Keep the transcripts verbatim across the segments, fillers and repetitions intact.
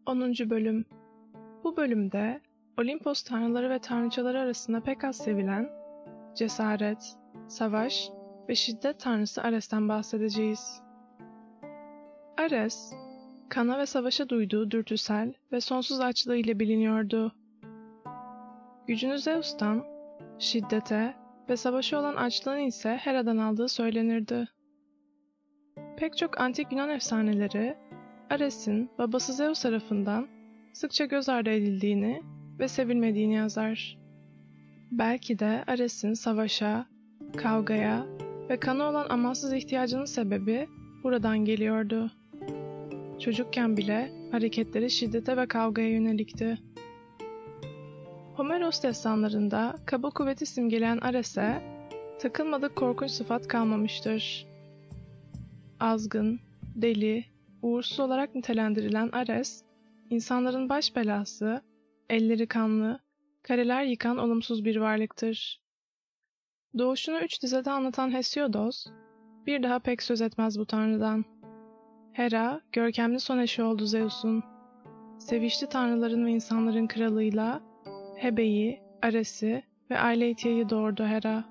onuncu. Bölüm. Bu bölümde Olimpos tanrıları ve tanrıçaları arasında pek az sevilen cesaret, savaş ve şiddet tanrısı Ares'ten bahsedeceğiz. Ares, kana ve savaşa duyduğu dürtüsel ve sonsuz açlığı ile biliniyordu. Gücünü Zeus'tan, şiddete ve savaşa olan açlığını ise Hera'dan aldığı söylenirdi. Pek çok antik Yunan efsaneleri, Ares'in babası Zeus tarafından sıkça göz ardı edildiğini ve sevilmediğini yazar. Belki de Ares'in savaşa, kavgaya ve kana olan amansız ihtiyacının sebebi buradan geliyordu. Çocukken bile hareketleri şiddete ve kavgaya yönelikti. Homeros destanlarında kaba kuvveti simgeleyen Ares'e takılmadık korkunç sıfat kalmamıştır. Azgın, deli, uğursuz olarak nitelendirilen Ares, insanların baş belası, elleri kanlı, kareler yıkan olumsuz bir varlıktır. Doğuşunu üç dizede anlatan Hesiodos, bir daha pek söz etmez bu tanrıdan. Hera, görkemli son eşi oldu Zeus'un. Sevişli tanrıların ve insanların kralıyla Hebe'yi, Ares'i ve Eileithya'yı doğurdu Hera.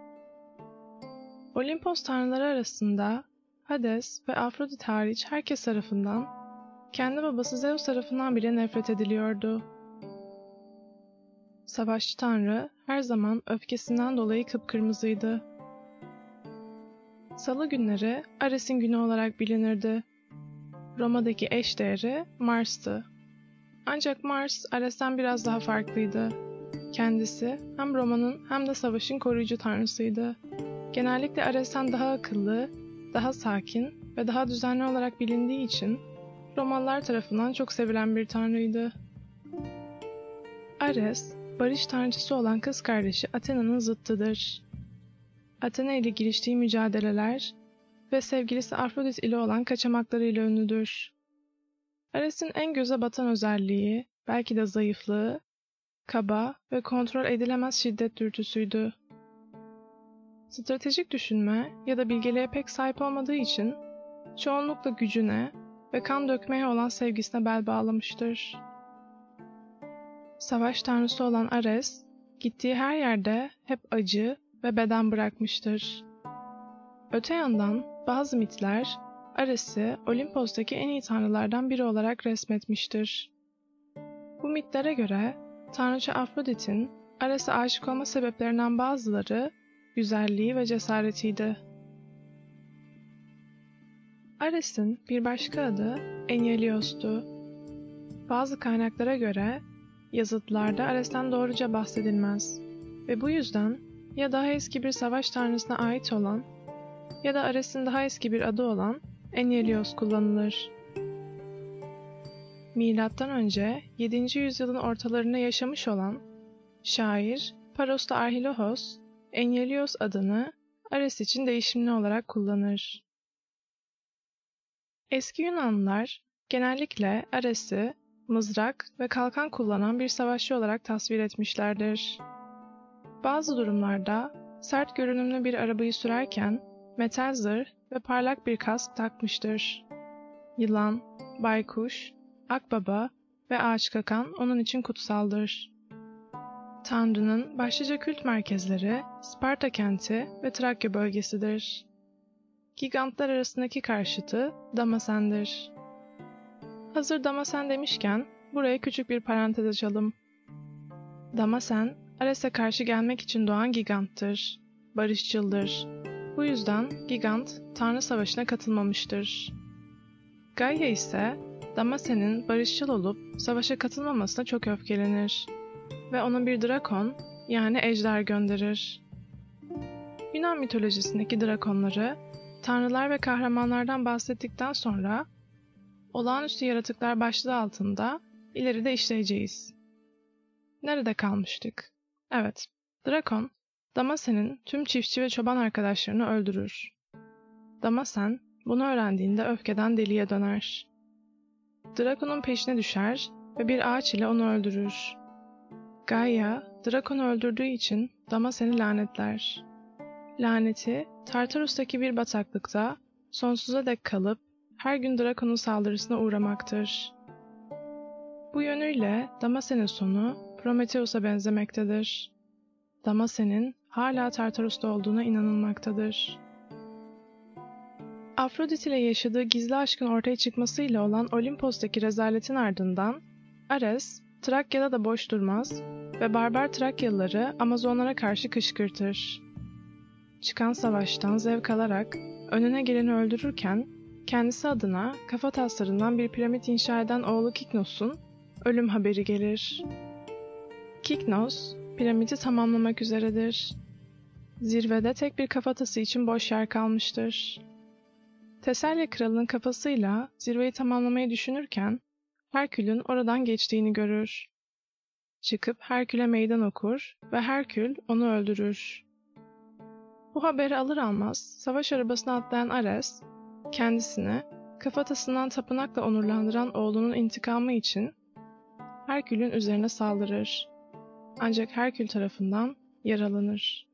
Olimpos tanrıları arasında Hades ve Afrodit hariç herkes tarafından, kendi babası Zeus tarafından bile nefret ediliyordu. Savaşçı tanrı her zaman öfkesinden dolayı kıpkırmızıydı. Salı günleri Ares'in günü olarak bilinirdi. Roma'daki eşdeğeri Mars'tı. Ancak Mars Ares'ten biraz daha farklıydı. Kendisi hem Roma'nın hem de savaşın koruyucu tanrısıydı. Genellikle Ares'ten daha akıllı, daha sakin ve daha düzenli olarak bilindiği için Romalılar tarafından çok sevilen bir tanrıydı. Ares, barış tanrıçası olan kız kardeşi Athena'nın zıttıdır. Athena ile giriştiği mücadeleler ve sevgilisi Afrodit ile olan kaçamaklarıyla ünlüdür. Ares'in en göze batan özelliği, belki de zayıflığı, kaba ve kontrol edilemez şiddet dürtüsüydü. Stratejik düşünme ya da bilgeliğe pek sahip olmadığı için çoğunlukla gücüne ve kan dökmeye olan sevgisine bel bağlamıştır. Savaş tanrısı olan Ares, gittiği her yerde hep acı ve beden bırakmıştır. Öte yandan bazı mitler, Ares'i Olimpos'taki en iyi tanrılardan biri olarak resmetmiştir. Bu mitlere göre, tanrıça Afrodit'in Ares'e aşık olma sebeplerinden bazıları, güzelliği ve cesaretiydi. Ares'in bir başka adı Enyalios'tu. Bazı kaynaklara göre yazıtlarda Ares'ten doğruca bahsedilmez ve bu yüzden ya daha eski bir savaş tanrısına ait olan ya da Ares'in daha eski bir adı olan Enyalios kullanılır. Milattan önce yedinci yüzyılın ortalarında yaşamış olan şair Paros'ta Arhilohos, Enyalios adını Ares için değişimli olarak kullanır. Eski Yunanlılar genellikle Ares'i mızrak ve kalkan kullanan bir savaşçı olarak tasvir etmişlerdir. Bazı durumlarda sert görünümlü bir arabayı sürerken metal zırh ve parlak bir kask takmıştır. Yılan, baykuş, akbaba ve ağaç kakan onun için kutsaldır. Tanrı'nın başlıca kült merkezleri Sparta kenti ve Trakya bölgesidir. Gigantlar arasındaki karşıtı Damasen'dir. Hazır Damasen demişken buraya küçük bir parantez açalım. Damasen, Ares'e karşı gelmek için doğan giganttır. Barışçıldır. Bu yüzden gigant Tanrı Savaşı'na katılmamıştır. Gaia ise Damasen'in barışçıl olup savaşa katılmamasına çok öfkelenir ve ona bir drakon yani ejder gönderir. Yunan mitolojisindeki drakonları tanrılar ve kahramanlardan bahsettikten sonra olağanüstü yaratıklar başlığı altında ileride işleyeceğiz. Nerede kalmıştık? Evet, drakon Damasen'in tüm çiftçi ve çoban arkadaşlarını öldürür. Damasen bunu öğrendiğinde öfkeden deliye döner. Drakon'un peşine düşer ve bir ağaç ile onu öldürür. Gaia, Drakon'u öldürdüğü için Damasen'i lanetler. Laneti, Tartarus'taki bir bataklıkta sonsuza dek kalıp her gün Drakon'un saldırısına uğramaktır. Bu yönüyle Damasen'in sonu Prometheus'a benzemektedir. Damasen'in hala Tartarus'ta olduğuna inanılmaktadır. Afrodit ile yaşadığı gizli aşkın ortaya çıkmasıyla olan Olimpos'taki rezaletin ardından Ares, Trakya'da da boş durmaz ve barbar Trakyalıları Amazonlara karşı kışkırtır. Çıkan savaştan zevk alarak önüne geleni öldürürken kendisi adına kafa taslarından bir piramit inşa eden oğlu Kiknos'un ölüm haberi gelir. Kiknos, piramidi tamamlamak üzeredir. Zirvede tek bir kafatası için boş yer kalmıştır. Teselya kralının kafasıyla zirveyi tamamlamayı düşünürken Herkül'ün oradan geçtiğini görür. Çıkıp Herkül'e meydan okur ve Herkül onu öldürür. Bu haberi alır almaz savaş arabasına atlayan Ares, kendisini kafatasından tapınakla onurlandıran oğlunun intikamı için Herkül'ün üzerine saldırır. Ancak Herkül tarafından yaralanır.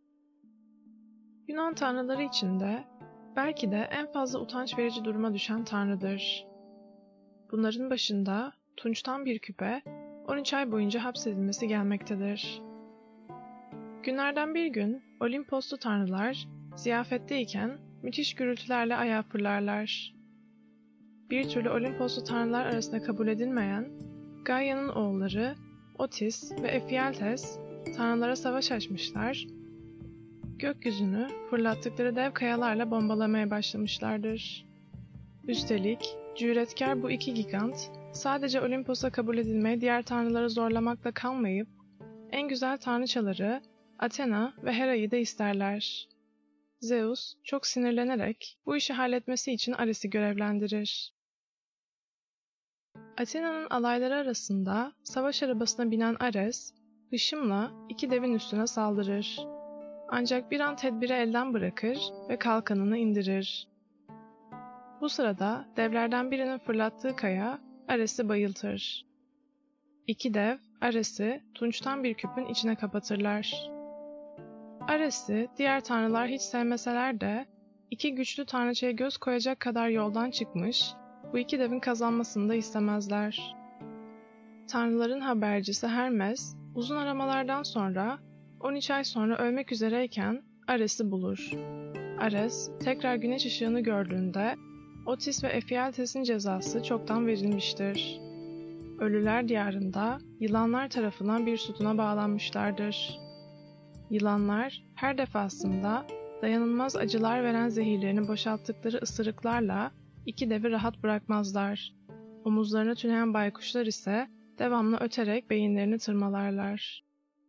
Yunan tanrıları içinde belki de en fazla utanç verici duruma düşen tanrıdır. Bunların başında tunçtan bir küpe on üç ay boyunca hapsedilmesi gelmektedir. Günlerden bir gün Olimposlu tanrılar ziyafetteyken müthiş gürültülerle ayağa fırlarlar. Bir türlü Olimposlu tanrılar arasında kabul edilmeyen Gaia'nın oğulları Otis ve Ephialtes tanrılara savaş açmışlar, gökyüzünü fırlattıkları dev kayalarla bombalamaya başlamışlardır. Üstelik cüretkar bu iki gigant sadece Olimpos'a kabul edilmeye diğer tanrıları zorlamakla kalmayıp en güzel tanrıçaları Athena ve Hera'yı da isterler. Zeus çok sinirlenerek bu işi halletmesi için Ares'i görevlendirir. Athena'nın alayları arasında savaş arabasına binen Ares, hışımla iki devin üstüne saldırır. Ancak bir an tedbiri elden bırakır ve kalkanını indirir. Bu sırada devlerden birinin fırlattığı kaya Ares'i bayıltır. İki dev Ares'i tunçtan bir küpün içine kapatırlar. Ares'i diğer tanrılar hiç sevmeseler de iki güçlü tanrıçaya göz koyacak kadar yoldan çıkmış, bu iki devin kazanmasını da istemezler. Tanrıların habercisi Hermes, uzun aramalardan sonra on üç ay sonra ölmek üzereyken Ares'i bulur. Ares tekrar güneş ışığını gördüğünde Otis ve Ephialtes'in cezası çoktan verilmiştir. Ölüler diyarında yılanlar tarafından bir sütuna bağlanmışlardır. Yılanlar her defasında dayanılmaz acılar veren zehirlerini boşalttıkları ısırıklarla iki devi rahat bırakmazlar. Omuzlarına tüneyen baykuşlar ise devamlı öterek beyinlerini tırmalarlar.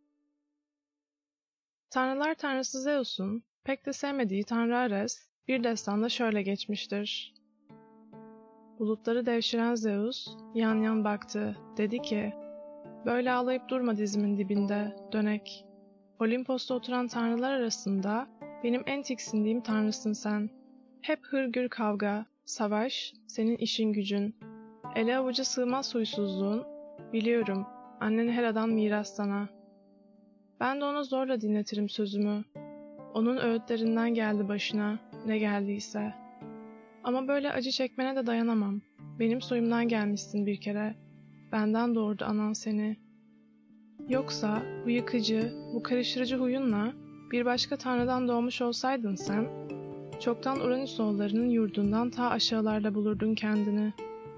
Tanrılar tanrısı Zeus'un pek de sevmediği Tanrı Ares bir destanda şöyle geçmiştir. Bulutları devşiren Zeus yan yan baktı, dedi ki, "Böyle ağlayıp durma dizimin dibinde, dönek. Olimpos'ta oturan tanrılar arasında benim en tiksindiğim tanrısın sen. Hep hırgür kavga, savaş, senin işin gücün. Ele avuca sığmaz huysuzluğun, biliyorum, annen Hera'dan miras sana. Ben de ona zorla dinletirim sözümü. Onun öğütlerinden geldi başına, ne geldiyse. Ama böyle acı çekmene de dayanamam. Benim soyumdan gelmişsin bir kere. Benden doğurdu anan seni. Yoksa bu yıkıcı, bu karıştırıcı huyunla bir başka tanrıdan doğmuş olsaydın sen, çoktan Uranüs oğullarının yurdundan ta aşağılarda bulurdun kendini."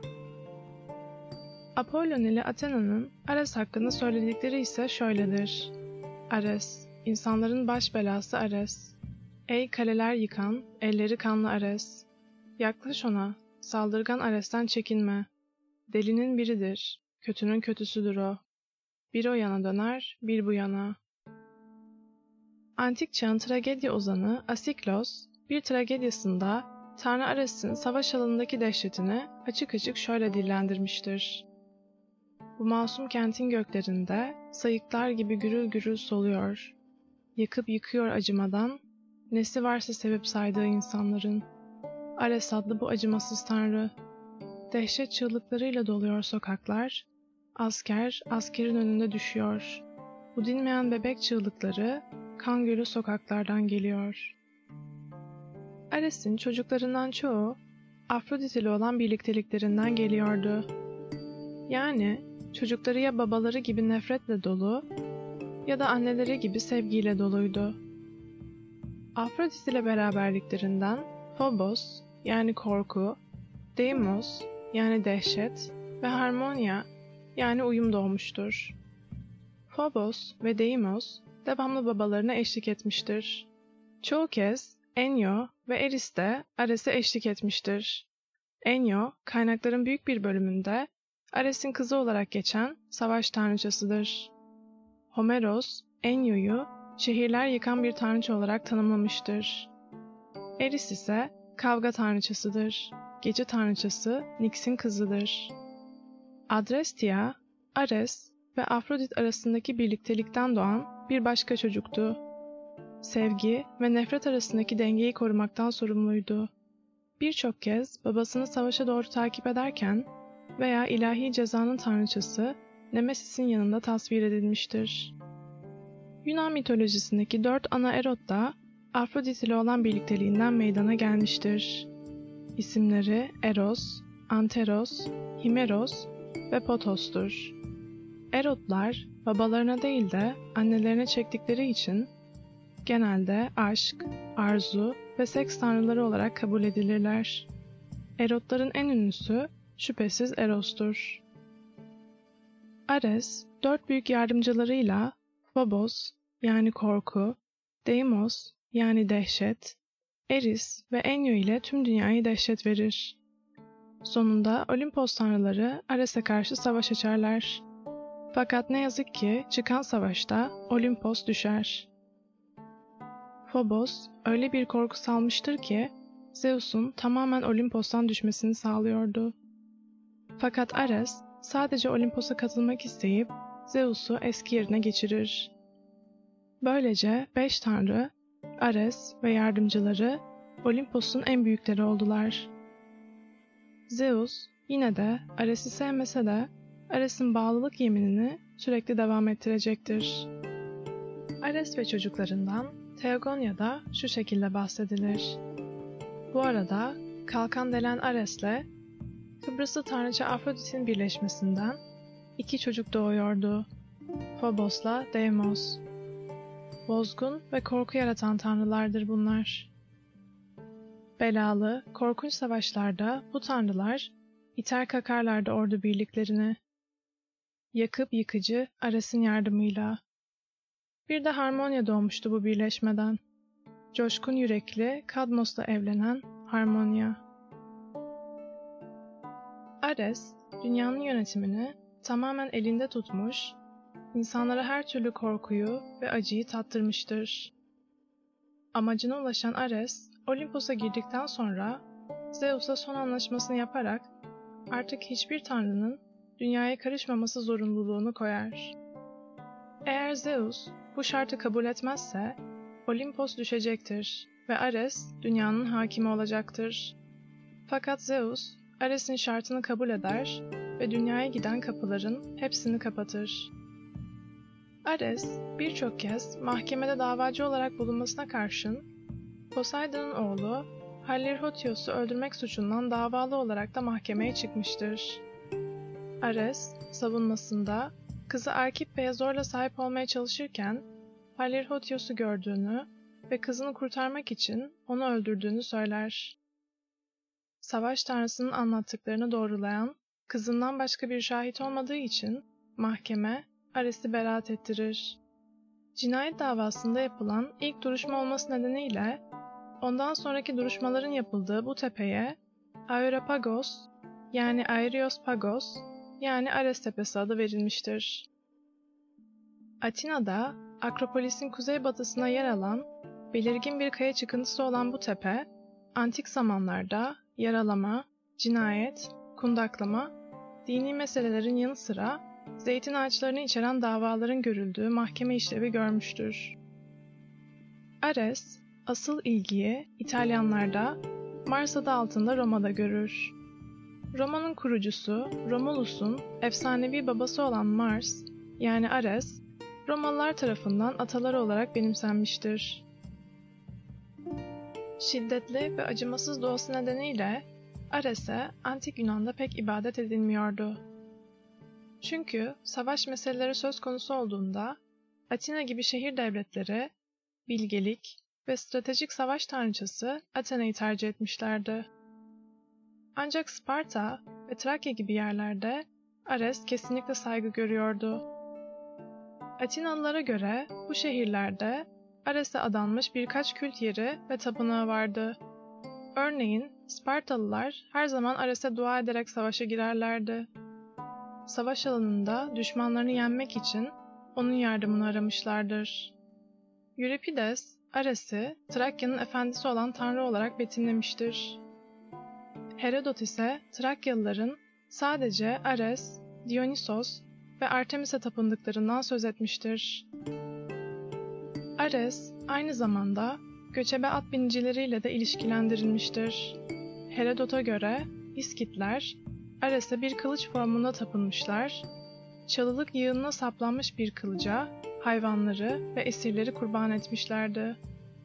Apollon ile Athena'nın Ares hakkında söyledikleri ise şöyledir. Ares, insanların baş belası Ares. Ey kaleler yıkan, elleri kanlı Ares. Yaklaş ona, saldırgan Ares'ten çekinme. Delinin biridir, kötünün kötüsüdür o. Bir o yana döner, bir bu yana. Antik çağın tragedya ozanı Asiklos, bir tragedyasında Tanrı Ares'in savaş alanındaki dehşetini açık açık şöyle dillendirmiştir. Bu masum kentin göklerinde sayıklar gibi gürül gürül soluyor. Yakıp yıkıyor acımadan, nesi varsa sevip saydığı insanların. Ares adlı bu acımasız tanrı. Dehşet çığlıklarıyla doluyor sokaklar. Asker, askerin önünde düşüyor. Bu dinmeyen bebek çığlıkları, kan gölü sokaklardan geliyor. Ares'in çocuklarından çoğu, Afrodit ile olan birlikteliklerinden geliyordu. Yani çocukları ya babaları gibi nefretle dolu ya da anneleri gibi sevgiyle doluydu. Afrodit ile beraberliklerinden Phobos yani korku, Deimos yani dehşet ve Harmonia yani uyum doğmuştur. Phobos ve Deimos devamlı babalarına eşlik etmiştir. Çoğu kez Enyo ve Eris de Ares'e eşlik etmiştir. Enyo, kaynakların büyük bir bölümünde Ares'in kızı olarak geçen savaş tanrıçasıdır. Homeros, Enyo'yu şehirler yıkan bir tanrıça olarak tanımlamıştır. Eris ise kavga tanrıçasıdır. Gece tanrıçası Nyx'in kızıdır. Adrestia, Ares ve Afrodit arasındaki birliktelikten doğan bir başka çocuktu. Sevgi ve nefret arasındaki dengeyi korumaktan sorumluydu. Birçok kez babasını savaşa doğru takip ederken veya ilahi cezanın tanrıçası Nemesis'in yanında tasvir edilmiştir. Yunan mitolojisindeki dört ana erot da Afrodit ile olan birlikteliğinden meydana gelmiştir. İsimleri Eros, Anteros, Himeros ve Potos'tur. Erotlar babalarına değil de annelerine çektikleri için genelde aşk, arzu ve seks tanrıları olarak kabul edilirler. Erotların en ünlüsü şüphesiz Eros'tur. Ares, dört büyük yardımcılarıyla Phobos yani korku, Deimos yani dehşet, Eris ve Enyo ile tüm dünyayı dehşet verir. Sonunda Olimpos tanrıları Ares'e karşı savaş açarlar. Fakat ne yazık ki çıkan savaşta Olimpos düşer. Phobos öyle bir korku salmıştır ki Zeus'un tamamen Olimpos'tan düşmesini sağlıyordu. Fakat Ares sadece Olimpos'a katılmak isteyip Zeus'u eski yerine geçirir. Böylece beş tanrı, Ares ve yardımcıları Olimpos'un en büyükleri oldular. Zeus yine de Ares'i sevmese de Ares'in bağlılık yeminini sürekli devam ettirecektir. Ares ve çocuklarından Theogonia'da şu şekilde bahsedilir. Bu arada kalkan delen Ares'le Kıbrıslı tanrıça Afrodit'in birleşmesinden iki çocuk doğuyordu. Phobos'la Deimos. Bozgun ve korku yaratan tanrılardır bunlar. Belalı, korkunç savaşlarda bu tanrılar iter kakarlardı ordu birliklerini. Yakıp yıkıcı Ares'in yardımıyla. Bir de Harmonia doğmuştu bu birleşmeden. Coşkun yürekli Kadmos'la evlenen Harmonia. Ares, dünyanın yönetimini tamamen elinde tutmuş, insanlara her türlü korkuyu ve acıyı tattırmıştır. Amacına ulaşan Ares, Olimpos'a girdikten sonra Zeus'a son anlaşmasını yaparak artık hiçbir tanrının dünyaya karışmaması zorunluluğunu koyar. Eğer Zeus bu şartı kabul etmezse Olimpos düşecektir ve Ares dünyanın hakimi olacaktır. Fakat Zeus Ares'in şartını kabul eder ve dünyaya giden kapıların hepsini kapatır. Ares birçok kez mahkemede davacı olarak bulunmasına karşın Poseidon'un oğlu Hallirhotios'u öldürmek suçundan davalı olarak da mahkemeye çıkmıştır. Ares savunmasında kızı Arkippe'ye zorla sahip olmaya çalışırken Hallirhotios'u gördüğünü ve kızını kurtarmak için onu öldürdüğünü söyler. Savaş tanrısının anlattıklarını doğrulayan, kızından başka bir şahit olmadığı için mahkeme Ares'i beraat ettirir. Cinayet davasında yapılan ilk duruşma olması nedeniyle ondan sonraki duruşmaların yapıldığı bu tepeye Areopagos yani Areospagos yani Ares Tepesi adı verilmiştir. Atina'da Akropolis'in kuzeybatısına yer alan belirgin bir kaya çıkıntısı olan bu tepe, antik zamanlarda yaralama, cinayet, kundaklama, dini meselelerin yanı sıra zeytin ağaçlarını içeren davaların görüldüğü mahkeme işlevi görmüştür. Ares, asıl ilgiyi İtalyanlarda, Mars adı altında Roma'da görür. Roma'nın kurucusu Romulus'un efsanevi babası olan Mars, yani Ares, Romalılar tarafından ataları olarak benimsenmiştir. Şiddetli ve acımasız doğası nedeniyle Ares'e antik Yunan'da pek ibadet edilmiyordu. Çünkü savaş meseleleri söz konusu olduğunda Atina gibi şehir devletleri, bilgelik ve stratejik savaş tanrıçası Athena'yı tercih etmişlerdi. Ancak Sparta ve Trakya gibi yerlerde Ares kesinlikle saygı görüyordu. Atinalılara göre bu şehirlerde Ares'e adanmış birkaç kült yeri ve tapınağı vardı. Örneğin Spartalılar her zaman Ares'e dua ederek savaşa girerlerdi. Savaş alanında düşmanlarını yenmek için onun yardımını aramışlardır. Euripides, Ares'i Trakya'nın efendisi olan tanrı olarak betimlemiştir. Herodot ise Trakyalıların sadece Ares, Dionysos ve Artemis'e tapındıklarından söz etmiştir. Ares aynı zamanda göçebe at binicileriyle de ilişkilendirilmiştir. Herodot'a göre İskitler Ares'e bir kılıç formunda tapınmışlar, çalılık yığınına saplanmış bir kılıca hayvanları ve esirleri kurban etmişlerdi.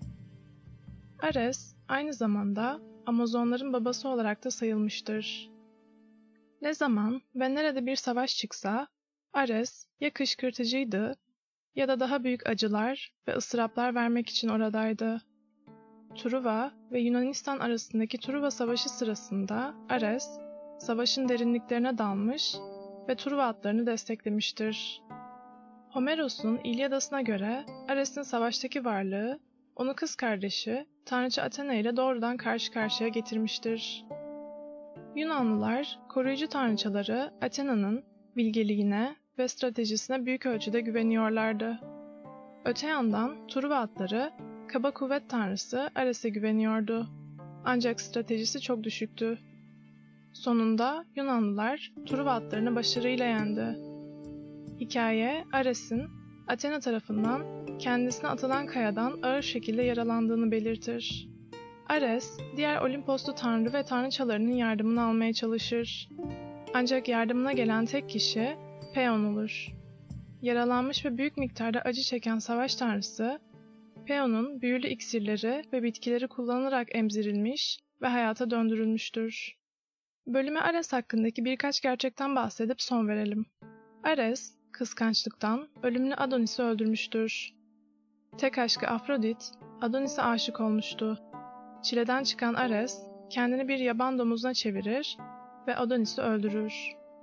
Ares aynı zamanda Amazonların babası olarak da sayılmıştır. Ne zaman ve nerede bir savaş çıksa, Ares ya kışkırtıcıydı ya da daha büyük acılar ve ıstıraplar vermek için oradaydı. Truva ve Yunanistan arasındaki Truva Savaşı sırasında Ares, savaşın derinliklerine dalmış ve Truva atlarını desteklemiştir. Homeros'un İlyadası'na göre Ares'in savaştaki varlığı, onu kız kardeşi tanrıça Athena ile doğrudan karşı karşıya getirmiştir. Yunanlılar, koruyucu tanrıçaları Athena'nın bilgeliğine ve stratejisine büyük ölçüde güveniyorlardı. Öte yandan Truva atları, kaba kuvvet tanrısı Ares'e güveniyordu. Ancak stratejisi çok düşüktü. Sonunda Yunanlılar Truva atlarını başarıyla yendi. Hikaye, Ares'in Athena tarafından kendisine atılan kayadan ağır şekilde yaralandığını belirtir. Ares, diğer Olimposlu tanrı ve tanrıçalarının yardımını almaya çalışır. Ancak yardımına gelen tek kişi Peon olur. Yaralanmış ve büyük miktarda acı çeken savaş tanrısı, Peon'un büyülü iksirleri ve bitkileri kullanılarak emzirilmiş ve hayata döndürülmüştür. Bölüme Ares hakkındaki birkaç gerçekten bahsedip son verelim. Ares, kıskançlıktan ölümlü Adonis'i öldürmüştür. Tek aşkı Afrodit, Adonis'e aşık olmuştu. Çileden çıkan Ares, kendini bir yaban domuzuna çevirir ve Adonis'i öldürür.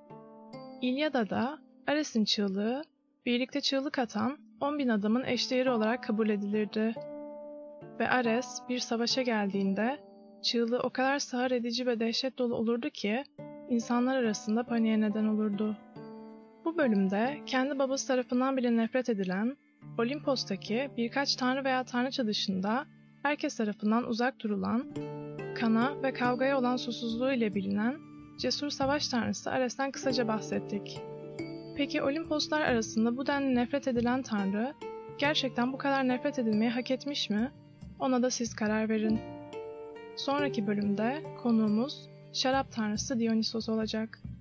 İlyada'da Ares'in çığlığı, birlikte çığlık atan on bin adamın eşdeğeri olarak kabul edilirdi. Ve Ares bir savaşa geldiğinde, çığlığı o kadar sağır edici ve dehşet dolu olurdu ki, insanlar arasında paniğe neden olurdu. Bu bölümde kendi babası tarafından bile nefret edilen, Olimpos'taki birkaç tanrı veya tanrıça dışında herkes tarafından uzak durulan, kana ve kavgaya olan susuzluğu ile bilinen cesur savaş tanrısı Ares'ten kısaca bahsettik. Peki Olimposlar arasında bu denli nefret edilen tanrı, gerçekten bu kadar nefret edilmeyi hak etmiş mi? Ona da siz karar verin. Sonraki bölümde konuğumuz şarap tanrısı Dionysos olacak.